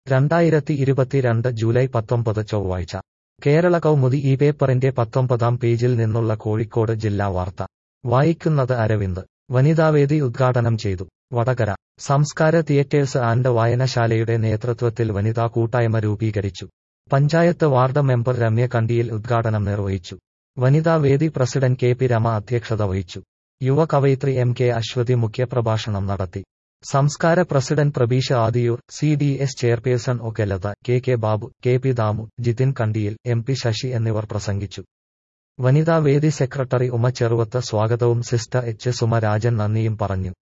2022 July 19 ചൊവ്വാഴ്ച കേരള കൗമുദി ഈ പേപ്പറിന്റെ 19-ാം പേജിൽ നിന്നുള്ള കോഴിക്കോട് ജില്ലാ വാർത്ത വായിക്കുന്നത് അരവിന്ദ്. വനിതാവേദി ഉദ്ഘാടനം ചെയ്തു. വടകര സംസ്കാര തിയേറ്റേഴ്സ് ആൻഡ് വായനശാലയുടെ നേതൃത്വത്തിൽ വനിതാ കൂട്ടായ്മ രൂപീകരിച്ചു. പഞ്ചായത്ത് വാർഡ് മെമ്പർ രമ്യ കണ്ടിയിൽ ഉദ്ഘാടനം നിർവഹിച്ചു. വനിതാവേദി പ്രസിഡന്റ് കെ പി രമ അധ്യക്ഷത വഹിച്ചു. യുവ കവയിത്രി എം കെ അശ്വതി മുഖ്യപ്രഭാഷണം നടത്തി. Samskara president Prabeesh Adiyur, CDS chairperson O K Latha, K Babu, K P Damu, Jithin Kandiyil, MP Sasi എന്നിവർ പ്രസംഗിച്ചു. വനിതാവേദി സെക്രട്ടറി ഉമ ചെറുവത്ത് സ്വാഗതവും സിസ്റ്റർ H സുമ രാജൻ നന്ദിയും പറഞ്ഞു.